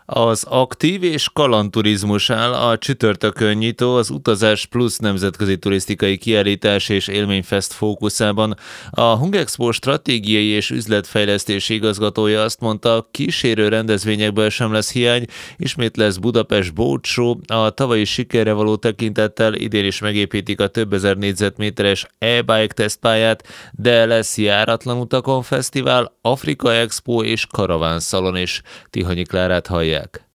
Az aktív és kalandturizmus áll a csütörtökön nyitó az Utazás Plus nemzetközi turisztikai kiállítás és élményfest fókuszában. A Hungexpo stratégiai és üzletfejlesztési igazgatója azt mondta, kísérő rendezvényekből sem lesz hiány, ismét lesz Budapest Boat Show, a tavalyi sikerre való tekintettel idén is megépítik a több ezer négyzetméteres e-bike tesztpályát, de lesz járatlan utakon fesztivál, Afrika Expo és karavánszalon is. Tihanyi Klárát hallják.